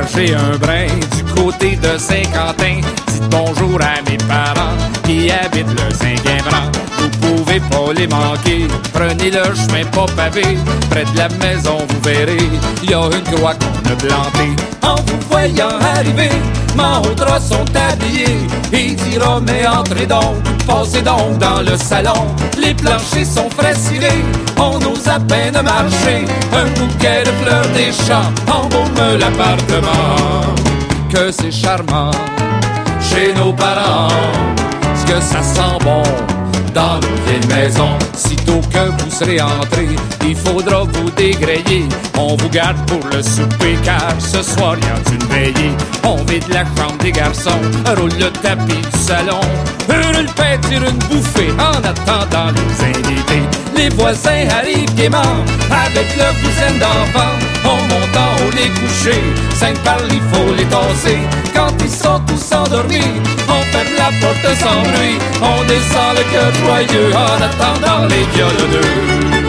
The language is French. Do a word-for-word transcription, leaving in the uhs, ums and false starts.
chercher un brin du côté de Saint-Quentin. Dites bonjour à mes parents qui habitent le cinquième rang. Vous pouvez pas les manquer, prenez le chemin pas pavé. Près de la maison vous verrez, y a une croix qu'on a plantée. En vous voyant arriver, Mahoudra sont habillés. Il dira mais entrez donc, passez donc dans le salon. Les planchers sont frais cirés, on ose à peine marcher. Un bouquet de fleurs des champs embaume l'appartement. Que c'est charmant chez nos parents, ce que ça sent bon dans nos vieilles maisons. Sitôt que vous serez entrés, il faudra vous dégrayer. On vous garde pour le souper car ce soir y a une veillée. On vide la chambre des garçons, roule le tapis du salon, hurle le pain, tire une bouffée en attendant les invités. Les voisins arrivent gaiement avec leur douzaine d'enfants. On monte en haut les coucher, cinq par il faut les tasser. Quand ils sont tous endormis, on ferme la porte sans bruit. On descend le cœur joyeux en attendant les violoneux.